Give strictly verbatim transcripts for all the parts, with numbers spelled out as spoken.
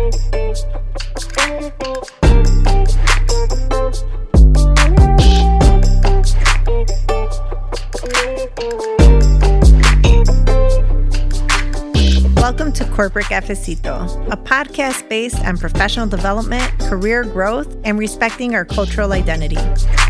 Welcome to Corporate Cafecito, a podcast based on professional development, career growth, and respecting our cultural identity.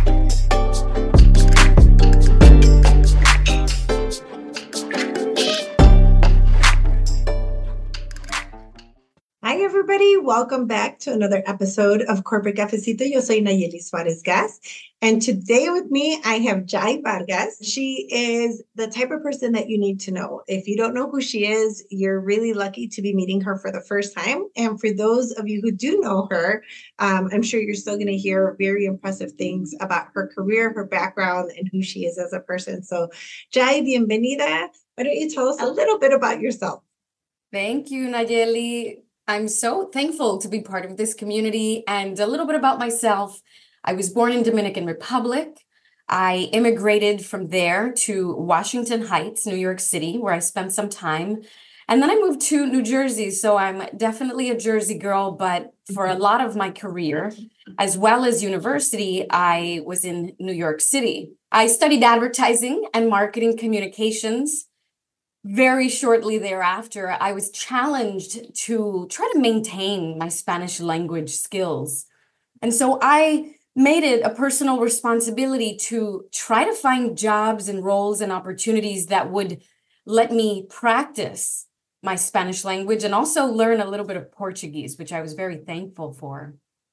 Hi, everybody. Welcome back to another episode of Corporate Cafecito. Yo soy Nayeli Suarez Gas. And today with me, I have Jai Vargas. She is the type of person that you need to know. If you don't know who she is, you're really lucky to be meeting her for the first time. And for those of you who do know her, um, I'm sure you're still going to hear very impressive things about her career, her background, and who she is as a person. So Jai, bienvenida. Why don't you tell us a little bit about yourself? Thank you, Nayeli. I'm so thankful to be part of this community. And a little bit about myself. I was born in Dominican Republic. I immigrated from there to Washington Heights, New York City, where I spent some time. And then I moved to New Jersey. So I'm definitely a Jersey girl, but for a lot of my career, as well as university, I was in New York City. I studied advertising and marketing communications. Very shortly thereafter, I was challenged to try to maintain my Spanish language skills. And so I made it a personal responsibility to try to find jobs and roles and opportunities that would let me practice my Spanish language and also learn a little bit of Portuguese, which I was very thankful for.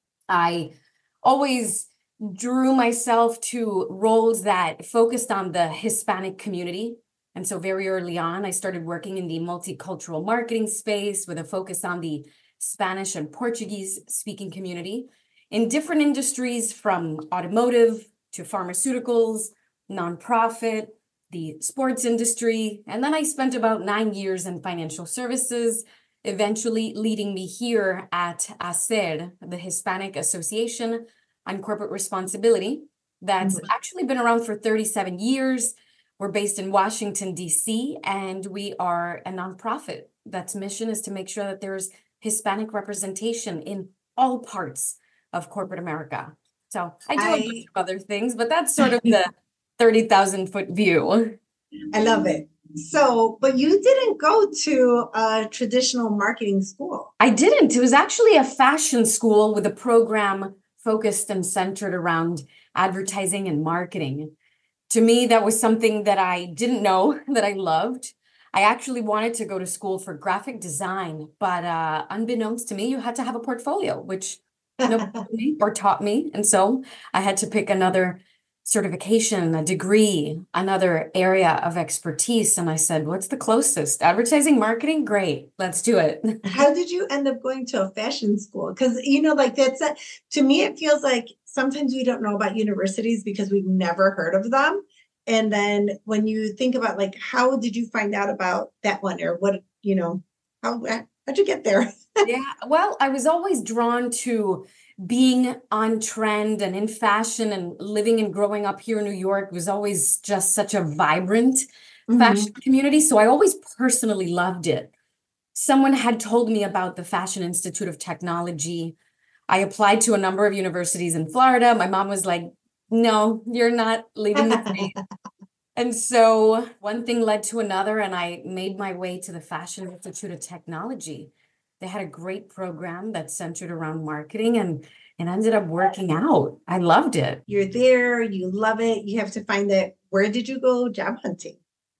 I always drew myself to roles that focused on the Hispanic community. And so very early on, I started working in the multicultural marketing space with a focus on the Spanish and Portuguese speaking community in different industries, from automotive to pharmaceuticals, nonprofit, the sports industry. And then I spent about nine years in financial services, eventually leading me here at ASER, the Hispanic Association on Corporate Responsibility. That's mm-hmm. actually been around for thirty-seven years. We're based in Washington, D C, and we are a nonprofit that's mission is to make sure that there's Hispanic representation in all parts of corporate America. So I do I, a bunch of other things, but that's sort of the thirty thousand foot view. I love it. So, but you didn't go to a traditional marketing school. I didn't. It was actually a fashion school with a program focused and centered around advertising and marketing. To me, that was something that I didn't know that I loved. I actually wanted to go to school for graphic design, but uh, unbeknownst to me, you had to have a portfolio, which nobody told me or taught me. And so I had to pick another certification, a degree, another area of expertise. And I said, what's the closest? Advertising, marketing? Great. Let's do it. How did you end up going to a fashion school? Because, you know, like that's, a, to me, it feels like sometimes we don't know about universities because we've never heard of them. And then when you think about like, how did you find out about that one, or what, you know, how, how'd you get there? Yeah, well, I was always drawn to being on trend and in fashion, and living and growing up here in New York was always just such a vibrant mm-hmm. fashion community. So I always personally loved it. Someone had told me about the Fashion Institute of Technology. I applied to a number of universities in Florida. My mom was like, no, you're not leaving the state. And so one thing led to another, and I made my way to the Fashion Institute of Technology. They had a great program that centered around marketing, and it ended up working out. I loved it. You're there, you love it. You have to find that. Where did you go job hunting?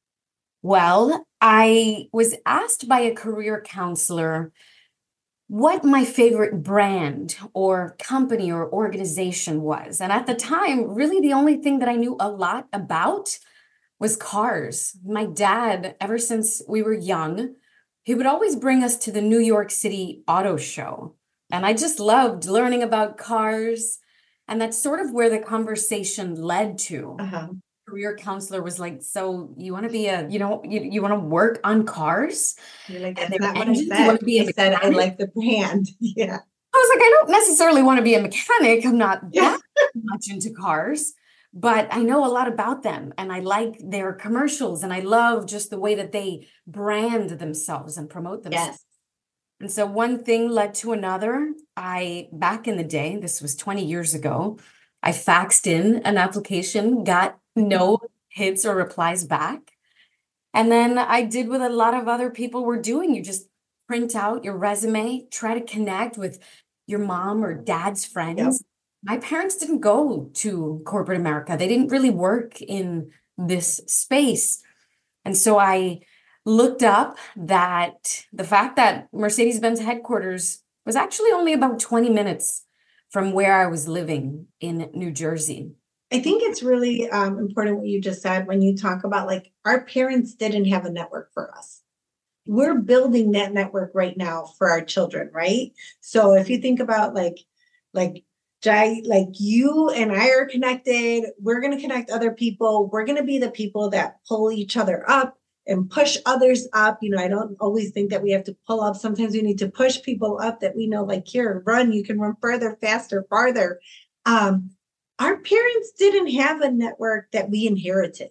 Well, I was asked by a career counselor what my favorite brand or company or organization was. And at the time, really the only thing that I knew a lot about was cars. My dad, ever since we were young, he would always bring us to the New York City Auto Show. And I just loved learning about cars. And that's sort of where the conversation led to. Uh-huh. Career counselor was like, so you want to be a, you know, you, you want to work on cars? You're like, that's not what I said. You want to be a I said I like the brand. Yeah. I was like, I don't necessarily want to be a mechanic. I'm not that much into cars, but I know a lot about them, and I like their commercials, and I love just the way that they brand themselves and promote themselves. Yes. And so one thing led to another. I, back in the day, this was twenty years ago, I faxed in an application, got no hits or replies back. And then I did what a lot of other people were doing. You just print out your resume, try to connect with your mom or dad's friends. Yep. My parents didn't go to corporate America. They didn't really work in this space. And so I looked up that the fact that Mercedes-Benz headquarters was actually only about twenty minutes from where I was living in New Jersey. I think it's really um, important what you just said when you talk about like our parents didn't have a network for us. We're building that network right now for our children, right? So if you think about like, like Jai, like you and I are connected, we're going to connect other people. We're going to be the people that pull each other up and push others up. You know, I don't always think that we have to pull up. Sometimes we need to push people up that we know, like, here, run, you can run further, faster, farther. Um, our parents didn't have a network that we inherited.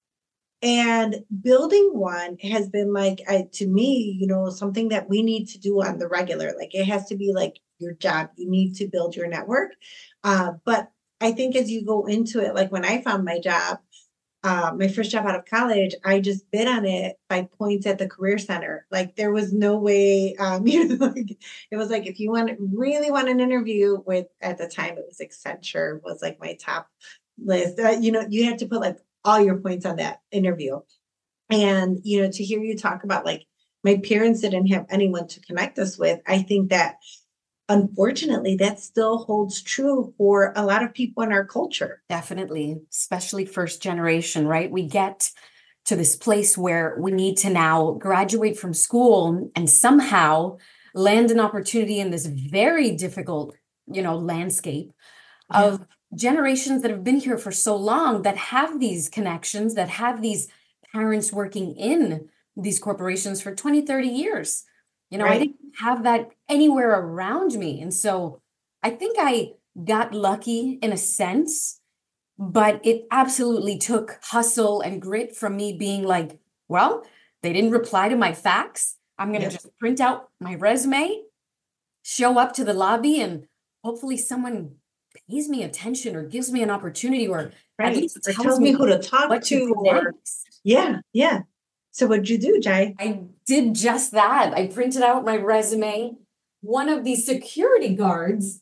And building one has been like, I, to me, you know, something that we need to do on the regular. Like it has to be like your job. You need to build your network. Uh, but I think as you go into it, like when I found my job, uh, my first job out of college, I just bid on it by points at the Career Center. Like there was no way, um, you know, like, it was like, if you want really want an interview with, at the time it was Accenture was like my top list, uh, you know, you had to put like all your points on that interview. And, you know, to hear you talk about like my parents didn't have anyone to connect us with, I think that unfortunately, that still holds true for a lot of people in our culture. Definitely, especially first generation, right? We get to this place where we need to now graduate from school and somehow land an opportunity in this very difficult, you know, landscape yeah. of generations that have been here for so long, that have these connections, that have these parents working in these corporations for twenty, thirty years. You know, right. I didn't have that anywhere around me. And so I think I got lucky in a sense, but it absolutely took hustle and grit from me being like, well, they didn't reply to my fax. I'm going to yep. just print out my resume, show up to the lobby, and hopefully someone pays me attention or gives me an opportunity or right. at least or tells, tells me who to talk to. to or, yeah, yeah. So what'd you do, Jai? I did just that. I printed out my resume. One of the security guards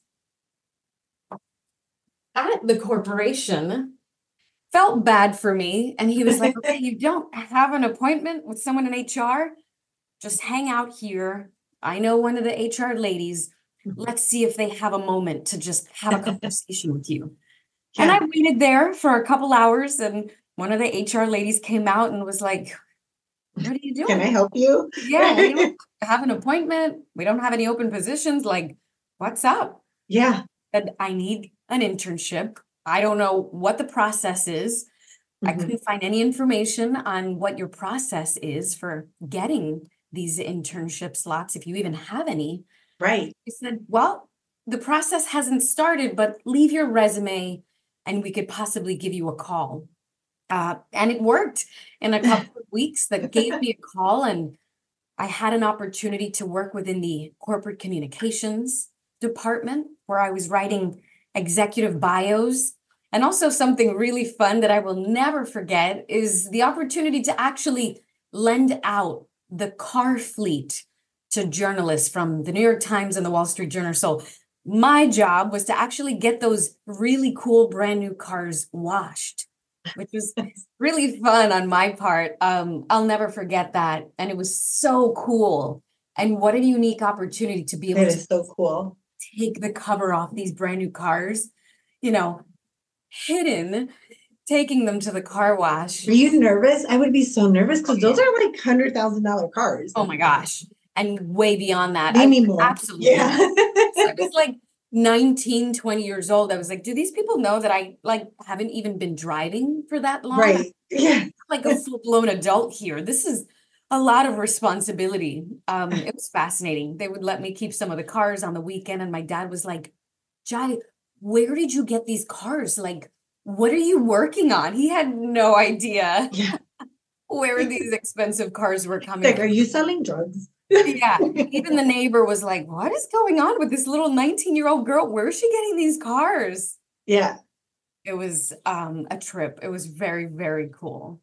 at the corporation felt bad for me. And he was like, okay, you don't have an appointment with someone in H R? Just hang out here. I know one of the H R ladies. Let's see if they have a moment to just have a conversation with you. Yeah. And I waited there for a couple hours, and one of the H R ladies came out and was like, what are you doing? Can I help you? Yeah, we don't have an appointment. We don't have any open positions. Like, what's up? Yeah. And I need an internship. I don't know what the process is. Mm-hmm. I couldn't find any information on what your process is for getting these internship slots, if you even have any. Right. He said, well, the process hasn't started, but leave your resume and we could possibly give you a call. Uh, and it worked in a couple of weeks. That gave me a call, and I had an opportunity to work within the corporate communications department where I was writing executive bios. And also something really fun that I will never forget is the opportunity to actually lend out the car fleet to journalists from the New York Times and the Wall Street Journal. So my job was to actually get those really cool brand new cars washed, which was really fun on my part. Um, I'll never forget that. And it was so cool. And what a unique opportunity to be able it to is so cool. Take the cover off these brand new cars, you know, hidden, taking them to the car wash. Are you nervous? I would be so nervous because those are like one hundred thousand dollars cars. Oh my gosh. And way beyond that. Maybe more. Absolutely. Yeah. I was like nineteen, twenty years old. I was like, do these people know that I like haven't even been driving for that long? Right. Yeah. I'm like a full-blown adult here. This is a lot of responsibility. Um, it was fascinating. They would let me keep some of the cars on the weekend. And my dad was like, Jai, where did you get these cars? Like, what are you working on? He had no idea yeah. where these expensive cars were coming like, from. Are you selling drugs? Yeah, even the neighbor was like, what is going on with this little nineteen-year-old girl? Where is she getting these cars? Yeah. It was um, a trip. It was very, very cool.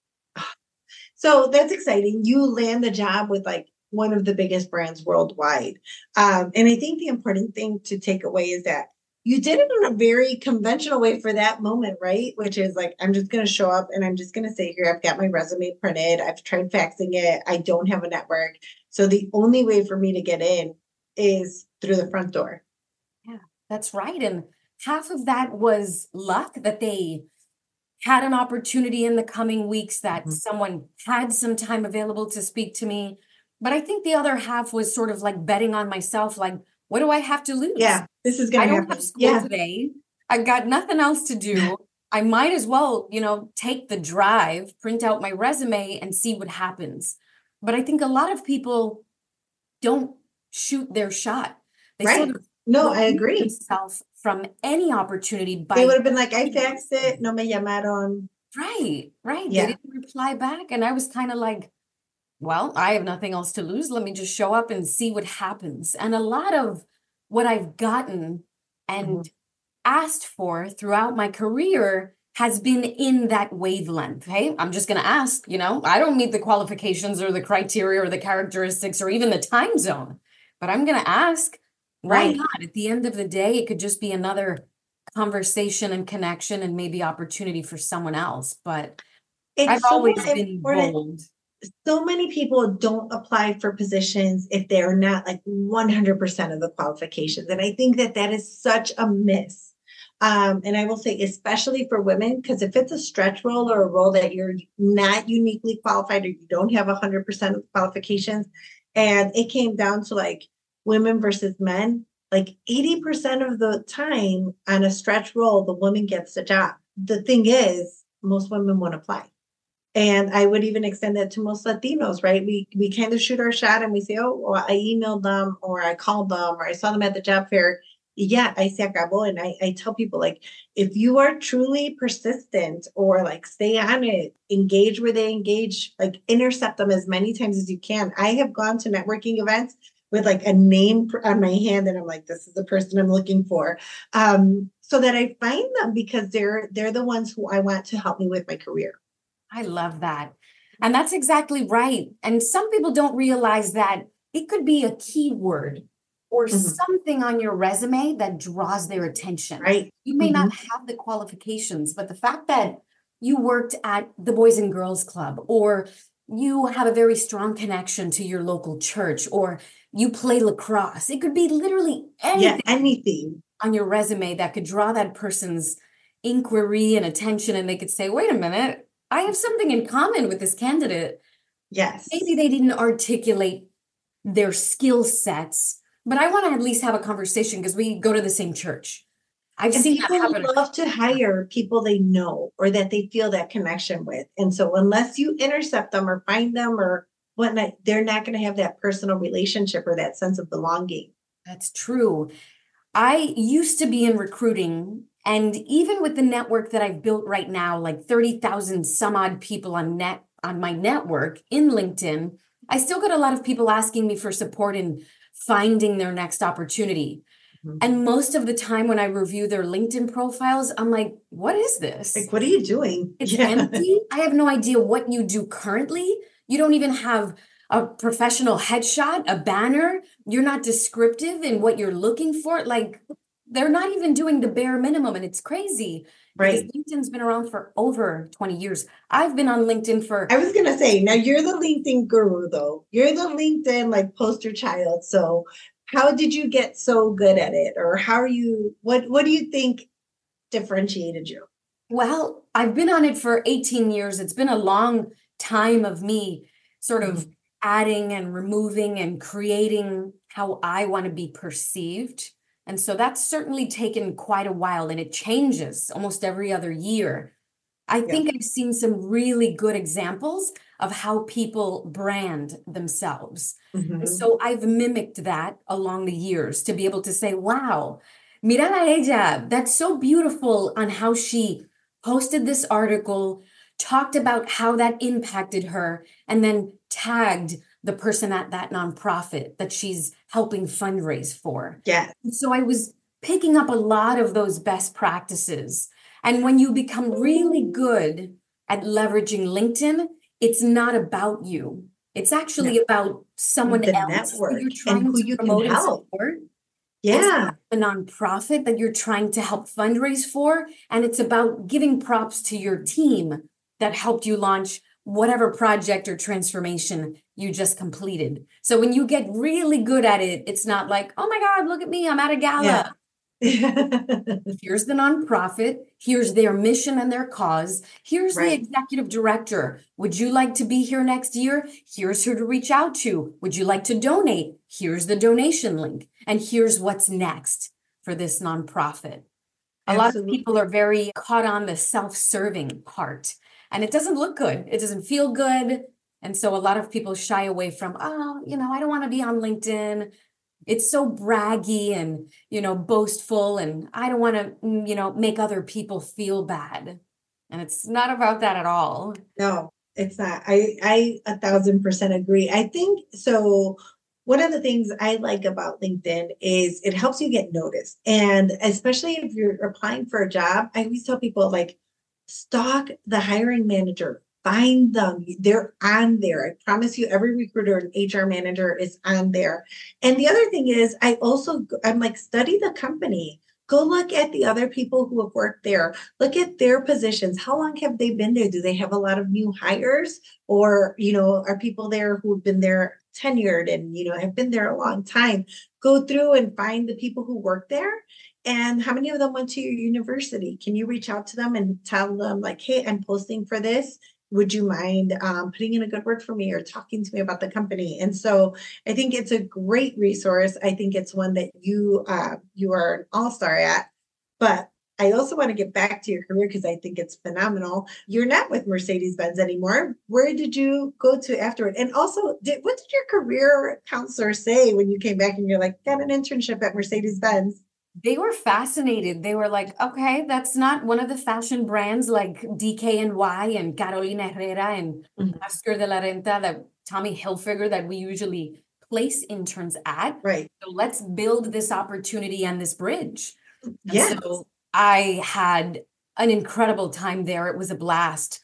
So that's exciting. You land the job with like one of the biggest brands worldwide. Um, and I think the important thing to take away is that you did it in a very conventional way for that moment, right? Which is like, I'm just going to show up and I'm just going to say here, I've got my resume printed. I've tried faxing it. I don't have a network. So the only way for me to get in is through the front door. Yeah, that's right. And half of that was luck that they had an opportunity in the coming weeks that mm-hmm. someone had some time available to speak to me. But I think the other half was sort of like betting on myself, like, what do I have to lose? Yeah, this is going to happen. I don't happen. have school yeah. today. I've got nothing else to do. I might as well, you know, take the drive, print out my resume and see what happens. But I think a lot of people don't shoot their shot. They right. sort of no, I agree. Themselves from any opportunity. By they would have been like, I faxed it, no me llamaron. Right, right. Yeah. They didn't reply back. And I was kind of like, well, I have nothing else to lose. Let me just show up and see what happens. And a lot of what I've gotten and mm-hmm. asked for throughout my career has been in that wavelength. Hey, I'm just going to ask, you know, I don't meet the qualifications or the criteria or the characteristics or even the time zone, but I'm going to ask. Why right. not? At the end of the day, it could just be another conversation and connection and maybe opportunity for someone else. But it's I've so always been important. bold. So many people don't apply for positions if they're not like one hundred percent of the qualifications. And I think that that is such a miss. Um, and I will say, especially for women, because if it's a stretch role or a role that you're not uniquely qualified or you don't have one hundred percent of the qualifications, and it came down to like women versus men, like eighty percent of the time on a stretch role, the woman gets the job. The thing is, most women won't apply. And I would even extend that to most Latinos, right? We we kind of shoot our shot and we say, oh, well, I emailed them or I called them or I saw them at the job fair. Yeah, I se acabó. And I, I tell people, like, if you are truly persistent or like stay on it, engage where they engage, like intercept them as many times as you can. I have gone to networking events with like a name on my hand and I'm like, this is the person I'm looking for. Um, so that I find them because they're they're the ones who I want to help me with my career. I love that. And that's exactly right. And some people don't realize that it could be a keyword or mm-hmm. something on your resume that draws their attention. Right. You may mm-hmm. not have the qualifications, but the fact that you worked at the Boys and Girls Club, or you have a very strong connection to your local church, or you play lacrosse, it could be literally anything, yeah, anything on your resume that could draw that person's inquiry and attention. And they could say, wait a minute, I have something in common with this candidate. Yes. Maybe they didn't articulate their skill sets, but I want to at least have a conversation because we go to the same church. I've and seen people that happen. love to hire people they know or that they feel that connection with. And so unless you intercept them or find them or whatnot, they're not going to have that personal relationship or that sense of belonging. That's true. I used to be in recruiting. And even with the network that I've built right now, like thirty thousand some odd people on net on my network in LinkedIn, I still get a lot of people asking me for support in finding their next opportunity. Mm-hmm. And most of the time when I review their LinkedIn profiles, I'm like, what is this? Like, what are you doing? It's yeah. empty. I have no idea what you do currently. You don't even have a professional headshot, a banner. You're not descriptive in what you're looking for. Like, they're not even doing the bare minimum, and it's crazy. Right. Because LinkedIn's been around for over twenty years. I've been on LinkedIn for... I was going to say, now you're the LinkedIn guru, though. You're the LinkedIn, like, poster child. So how did you get so good at it? Or how are you... What, what do you think differentiated you? Well, I've been on it for eighteen years. It's been a long time of me sort of mm-hmm. adding and removing and creating how I want to be perceived. And so that's certainly taken quite a while, and it changes almost every other year. I yeah. think I've seen some really good examples of how people brand themselves. Mm-hmm. So I've mimicked that along the years to be able to say, wow, mira a ella, that's so beautiful on how she posted this article, talked about how that impacted her, and then tagged the person at that nonprofit that she's helping fundraise for. Yeah. And so I was picking up a lot of those best practices. And when you become really good at leveraging LinkedIn, it's not about you. It's actually No. about someone The else who network you're and trying who to you can promote and help. support. It's Yeah. about the nonprofit that you're trying to help fundraise for. And it's about giving props to your team that helped you launch whatever project or transformation you just completed. So when you get really good at it, it's not like, oh my God, look at me, I'm at a gala. Yeah. Here's the nonprofit. Here's their mission and their cause. Here's Right. the executive director. Would you like to be here next year? Here's who to reach out to. Would you like to donate? Here's the donation link. And here's what's next for this nonprofit. A Absolutely. lot of people are very caught on the self-serving part, and it doesn't look good. It doesn't feel good. And so a lot of people shy away from, oh, you know, I don't want to be on LinkedIn. It's so braggy and, you know, boastful, and I don't want to, you know, make other people feel bad. And it's not about that at all. No, it's not. I, I a thousand percent agree. I think so. One of the things I like about LinkedIn is it helps you get noticed. And especially if you're applying for a job, I always tell people like, stalk the hiring manager, find them. They're on there. I promise you, every recruiter and H R manager is on there. And the other thing is, I also, I'm like, study the company. Go look at the other people who have worked there. Look at their positions. How long have they been there? Do they have a lot of new hires? Or, you know, are people there who have been there tenured and, you know, have been there a long time? Go through and find the people who work there. And how many of them went to your university? Can you reach out to them and tell them like, hey, I'm posting for this. Would you mind um, putting in a good word for me or talking to me about the company? And so I think it's a great resource. I think it's one that you uh, you are an all-star at. But I also want to get back to your career because I think it's phenomenal. You're not with Mercedes-Benz anymore. Where did you go to afterward? And also, did, what did your career counselor say when you came back and you're like, got an internship at Mercedes-Benz? They were fascinated. They were like, okay, that's not one of the fashion brands like D K N Y and Carolina Herrera and Mhm. Oscar de la Renta, that Tommy Hilfiger that we usually place interns at. Right. So let's build this opportunity and this bridge. And Yes. so I had an incredible time there. It was a blast.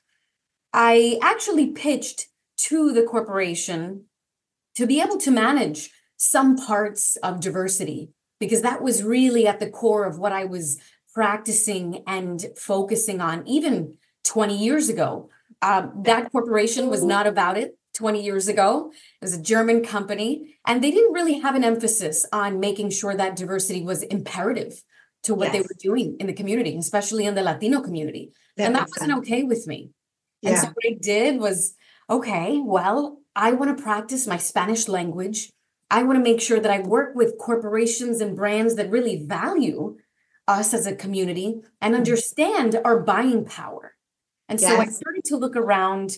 I actually pitched to the corporation to be able to manage some parts of diversity, because that was really at the core of what I was practicing and focusing on even twenty years ago. Um, that corporation was not about it twenty years ago. It was a German company, and they didn't really have an emphasis on making sure that diversity was imperative to what they Yes. were doing in the community, especially in the Latino community. That And that makes wasn't sense. okay with me. And so Yeah. what I did was, okay, well, I want to practice my Spanish language. I want to make sure that I work with corporations and brands that really value us as a community and understand our buying power. And so I Yes. started to look around.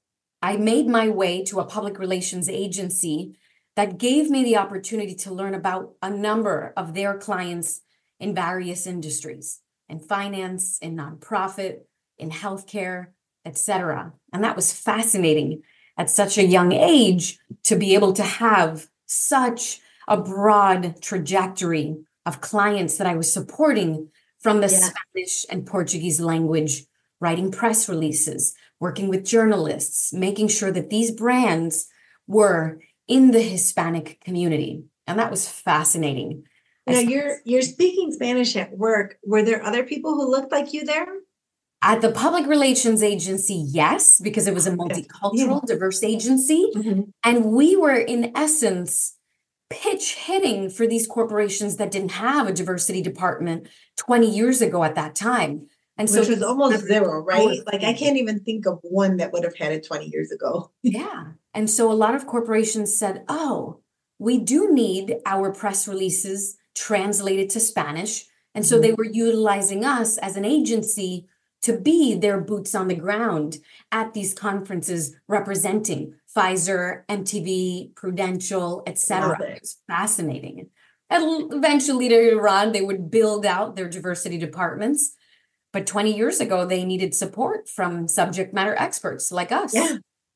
I made my way to a public relations agency that gave me the opportunity to learn about a number of their clients in various industries, in finance, in nonprofit, in healthcare, et cetera. And that was fascinating at such a young age to be able to have such a broad trajectory of clients that I was supporting from the Yeah. Spanish and Portuguese language, writing press releases, working with journalists, making sure that these brands were in the Hispanic community. And that was fascinating. I Now spent- you're you're speaking Spanish at work. Were there other people who looked like you there? At the public relations agency, yes, because it was a Okay. multicultural, diverse agency. Mhm. And we were, in essence, pitch hitting for these corporations that didn't have a diversity department twenty years ago at that time. And so Which was these almost zero, our right? Like I field. can't even think of one that would have had it twenty years ago. Yeah. And so a lot of corporations said, oh, we do need our press releases translated to Spanish. And so Mhm. they were utilizing us as an agency to be their boots on the ground at these conferences representing Pfizer, M T V, Prudential, et cetera. Love it. It was fascinating. And eventually later on, they would build out their diversity departments. But twenty years ago, they needed support from subject matter experts like us. Yeah,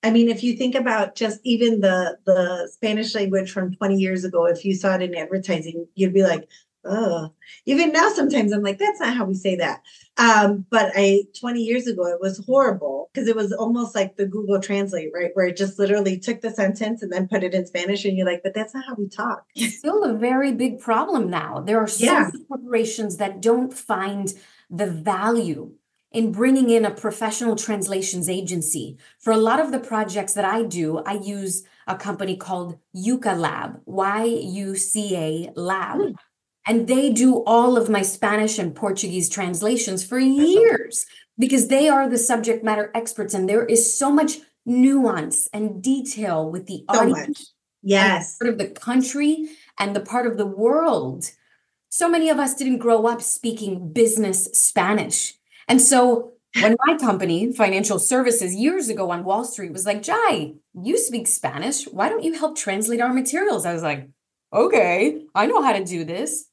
I mean, if you think about just even the the Spanish language from twenty years ago, if you saw it in advertising, you'd be like, oh, even now sometimes I'm like, that's not how we say that. Um, but I twenty years ago, it was horrible because it was almost like the Google Translate, right? Where it just literally took the sentence and then put it in Spanish, and you're like, but that's not how we talk. It's still a very big problem now. There are so Yeah. many corporations that don't find the value in bringing in a professional translations agency. For a lot of the projects that I do, I use a company called Yuca Lab, Y U C A Lab. Mm. And they do all of my Spanish and Portuguese translations for I love that. years because they are the subject matter experts. And there is so much nuance and detail with the So audience much. Yes. part of the country and the part of the world. So many of us didn't grow up speaking business Spanish. And so when my company, Financial Services, years ago on Wall Street was like, Jai, you speak Spanish. Why don't you help translate our materials? I was like, okay, I know how to do this.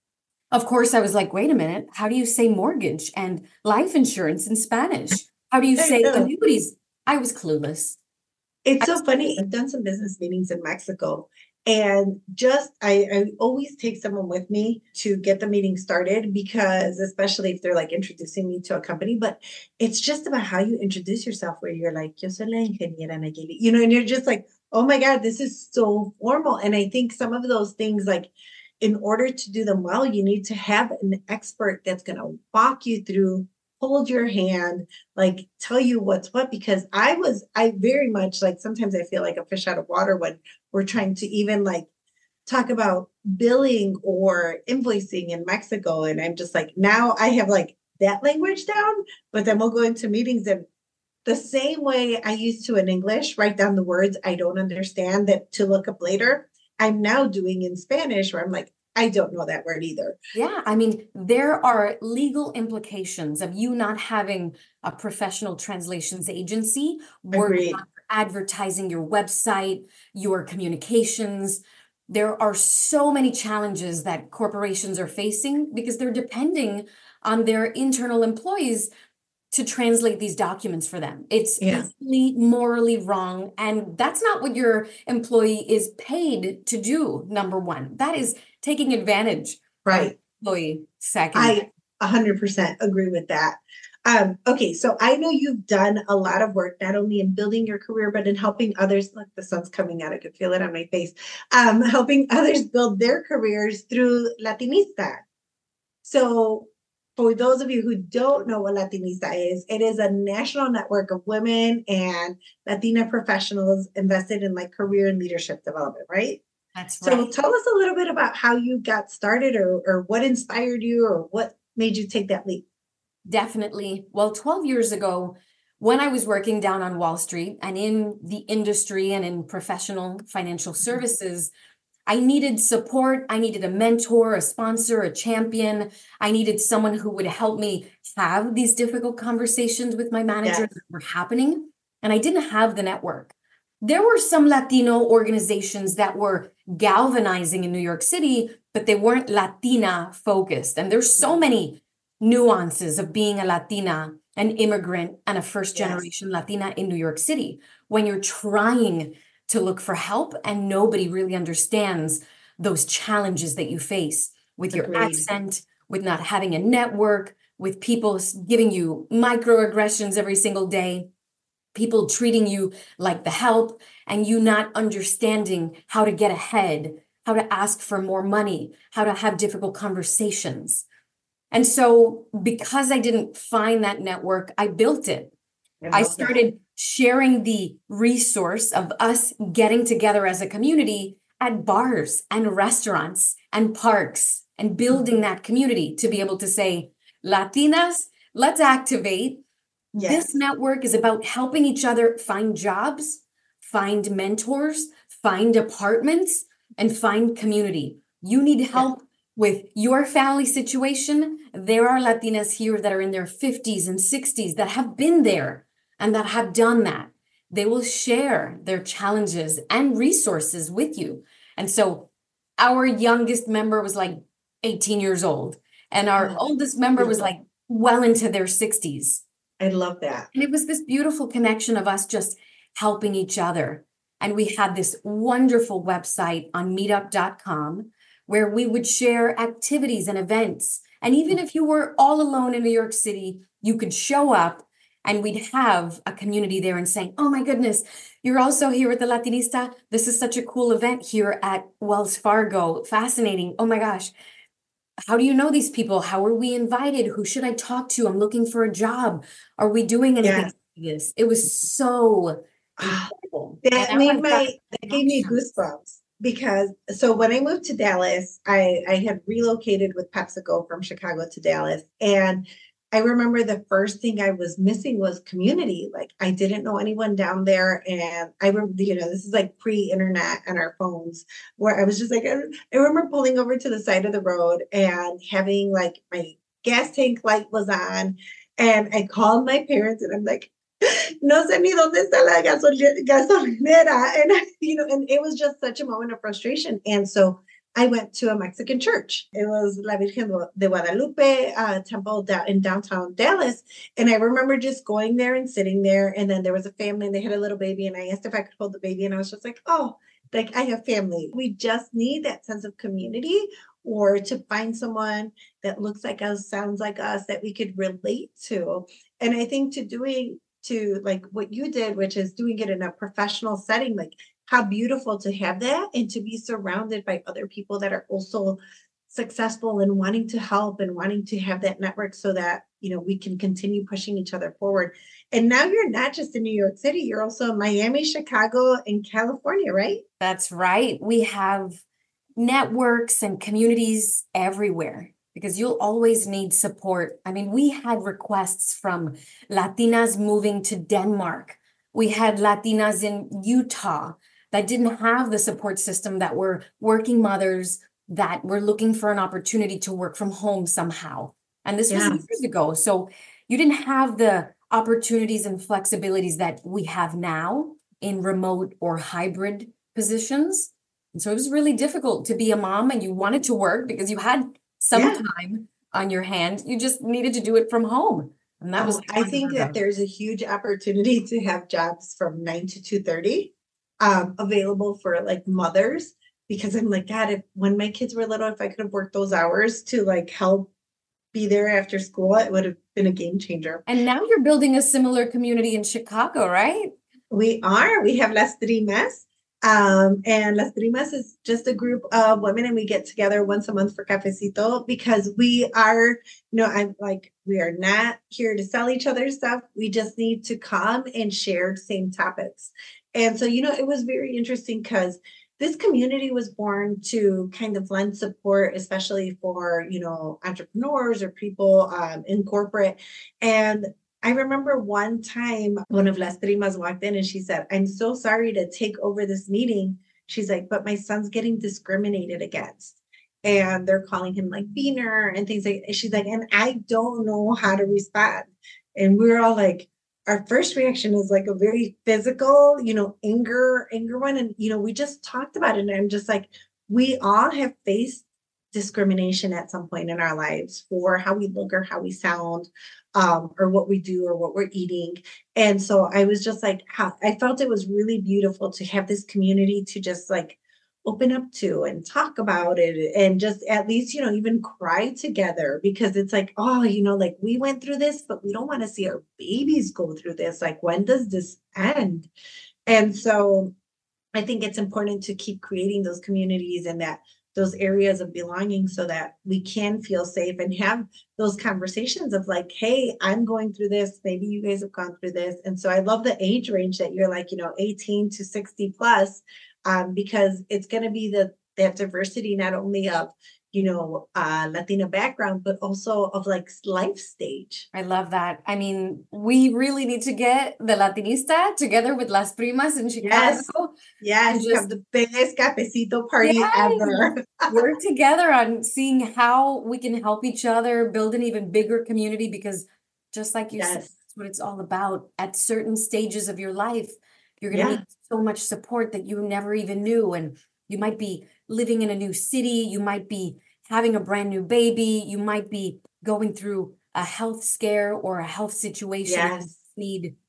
Of course, I was like, wait a minute. How do you say mortgage and life insurance in Spanish? How do you I say know. annuities? I was clueless. It's so funny. I've done some business meetings in Mexico, and just I, I always take someone with me to get the meeting started because, especially if they're like introducing me to a company, but it's just about how you introduce yourself, where you're like, Yo soy la ingeniera Nayeli, you know, and you're just like, oh my God, this is so formal. And I think some of those things, like, in order to do them well, you need to have an expert that's going to walk you through, hold your hand, like tell you what's what. Because I was, I very much like, sometimes I feel like a fish out of water when we're trying to even like talk about billing or invoicing in Mexico. And I'm just like, now I have like that language down, but then we'll go into meetings and the same way I used to in English, write down the words I don't understand that to look up later, I'm now doing in Spanish, where I'm like, I don't know that word either. Yeah, I mean, there are legal implications of you not having a professional translations agency working Agreed. on advertising your website, your communications. There are so many challenges that corporations are facing because they're depending on their internal employees to translate these documents for them. It's Yeah. legally, morally wrong. And that's not what your employee is paid to do, number one. That is taking advantage Right. of employee second. I one hundred percent agree with that. Um, okay, so I know you've done a lot of work, not only in building your career, but in helping others. Look, the sun's coming out. I could feel it on my face. Um, helping others build their careers through Latinista. So for those of you who don't know what Latinista is, it is a national network of women and Latina professionals invested in like career and leadership development, right? That's So right. tell us a little bit about how you got started, or, or what inspired you, or what made you take that leap. Definitely. Well, twelve years ago, when I was working down on Wall Street and in the industry and in professional financial services, I needed support. I needed a mentor, a sponsor, a champion. I needed someone who would help me have these difficult conversations with my manager Yes. that were happening. And I didn't have the network. There were some Latino organizations that were galvanizing in New York City, but they weren't Latina focused. And there's so many nuances of being a Latina, an immigrant, and a first generation Yes. Latina in New York City when you're trying to look for help and nobody really understands those challenges that you face with your Agreed. accent, with not having a network, with people giving you microaggressions every single day, people treating you like the help, and you not understanding how to get ahead, how to ask for more money, how to have difficult conversations. And so because I didn't find that network, I built it. I started sharing the resource of us getting together as a community at bars and restaurants and parks and building that community to be able to say, Latinas, let's activate. Yes. This network is about helping each other find jobs, find mentors, find apartments, and find community. You need help yes. with your family situation. There are Latinas here that are in their fifties and sixties that have been there and that have done that. They will share their challenges and resources with you. And so our youngest member was like eighteen years old, and our oh, oldest member was like well into their sixties. I love that. And it was this beautiful connection of us just helping each other. And we had this wonderful website on meetup dot com where we would share activities and events. And even if you were all alone in New York City, you could show up and we'd have a community there and saying, oh my goodness, you're also here at the Latinista. This is such a cool event here at Wells Fargo. Fascinating. Oh my gosh. How do you know these people? How are we invited? Who should I talk to? I'm looking for a job. Are we doing anything Yes. like this? It was so incredible. That And made I got my that gave me connections. goosebumps because so when I moved to Dallas, I I had relocated with PepsiCo from Chicago to Dallas, and I remember the first thing I was missing was community. Like I didn't know anyone down there, and I remember, you know, this is like pre-internet and our phones, where I was just like, I, I remember pulling over to the side of the road and having like my gas tank light was on, and I called my parents, and I'm like, no sé ni dónde está la gasoli- gasolinera. And, you know, and it was just such a moment of frustration. And so I went to a Mexican church. It was La Virgen de Guadalupe uh, temple down in downtown Dallas. And I remember just going there and sitting there. And then there was a family and they had a little baby. And I asked if I could hold the baby. And I was just like, oh, like I have family. We just need that sense of community, or to find someone that looks like us, sounds like us, that we could relate to. And I think to doing to like what you did, which is doing it in a professional setting, like how beautiful to have that and to be surrounded by other people that are also successful and wanting to help and wanting to have that network so that, you know, we can continue pushing each other forward. And now you're not just in New York City, you're also in Miami, Chicago, and California, right? That's right. We have networks and communities everywhere because you'll always need support. I mean, we had requests from Latinas moving to Denmark. We had Latinas in Utah that didn't have the support system, that were working mothers that were looking for an opportunity to work from home somehow. And this was Yeah. years ago. So you didn't have the opportunities and flexibilities that we have now in remote or hybrid positions. And so it was really difficult to be a mom and you wanted to work because you had some Yeah. time on your hand. You just needed to do it from home. And that was Oh, I think unheard that of. there's a huge opportunity to have jobs from nine to two thirty um, available for like mothers, because I'm like, God, if when my kids were little, if I could have worked those hours to like help be there after school, it would have been a game changer. And now you're building a similar community in Chicago, right? We are. We have Las Trimas. Um, and Las Trimas is just a group of women, and we get together once a month for cafecito because we are, you know, I'm like, we are not here to sell each other stuff. We just need to come and share same topics. And so, you know, it was very interesting because this community was born to kind of lend support, especially for, you know, entrepreneurs or people um, in corporate. And I remember one time one of Las Primas walked in and she said, I'm so sorry to take over this meeting. She's like, but my son's getting discriminated against. And they're calling him like Beaner and things like that. She's like, and I don't know how to respond. And we're all like, our first reaction is like a very physical, you know, anger, anger one. And, you know, we just talked about it. And I'm just like, we all have faced discrimination at some point in our lives for how we look or how we sound, um, or what we do or what we're eating. And so I was just like, how, I felt it was really beautiful to have this community to just like open up to and talk about it and just at least, you know, even cry together, because it's like, oh, you know, like we went through this, but we don't want to see our babies go through this. Like, when does this end? And so I think it's important to keep creating those communities and that those areas of belonging so that we can feel safe and have those conversations of like, hey, I'm going through this. Maybe you guys have gone through this. And so I love the age range that you're like, you know, eighteen to sixty plus, um, because it's going to be the that diversity, not only of, you know, uh, Latina background, but also of like life stage. I love that. I mean, we really need to get the Latinista together with Las Primas in Chicago. Yes. Yes. And just Have the biggest cafecito party yes, ever. work together on seeing how we can help each other build an even bigger community, because just like you said, Yes. that's what it's all about. At certain stages of your life, you're going to Yeah. need so much support that you never even knew. And you might be living in a new city. You might be having a brand new baby. You might be going through a health scare or a health situation. And Yes. need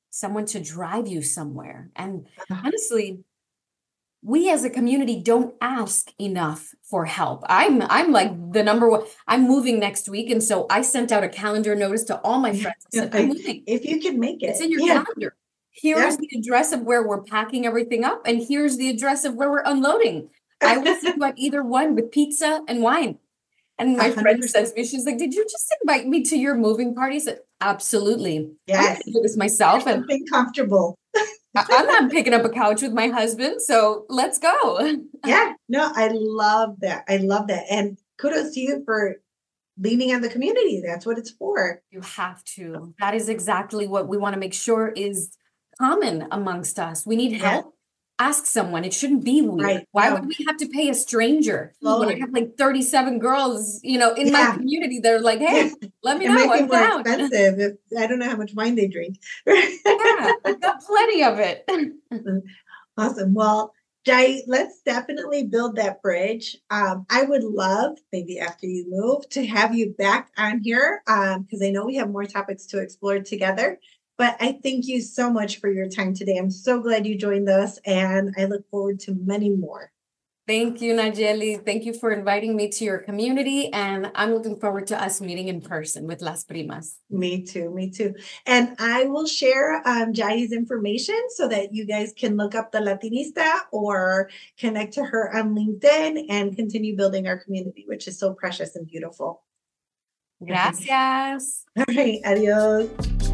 someone to drive you somewhere. And honestly, we as a community don't ask enough for help. I'm I'm like the number one. I'm moving next week. And so I sent out a calendar notice to all my friends. I said, I'm moving. If you can make it. It's in your yeah. calendar. Here's yeah. the address of where we're packing everything up. And here's the address of where we're unloading. I will see you at either one with pizza and wine. And my one hundred percent friend says to me, she's like, did you just invite me to your moving party? I said, absolutely. Yes. I do this myself. There's something comfortable. I'm not picking up a couch with my husband, so let's go. Yeah, no, I love that. I love that. And kudos to you for leaning on the community. That's what it's for. You have to. That is exactly what we want to make sure is common amongst us. We need help. Yeah. Ask someone. It shouldn't be weird. Right. Why no. would we have to pay a stranger? Totally. When I have like thirty-seven girls, you know, in yeah. my community, they're like, hey, yeah. let me it know. Might I'm be more down. expensive. If, I don't know how much wine they drink. Yeah, I've got plenty of it. Awesome. Well, Jai, let's definitely build that bridge. Um, I would love, maybe after you move, to have you back on here um, because I know we have more topics to explore together. But I thank you so much for your time today. I'm so glad you joined us, and I look forward to many more. Thank you, Nayeli. Thank you for inviting me to your community, and I'm looking forward to us meeting in person with Las Primas. Me too, me too. And I will share um, Jai's information so that you guys can look up the Latinista or connect to her on LinkedIn and continue building our community, which is so precious and beautiful. Gracias. All right, adios.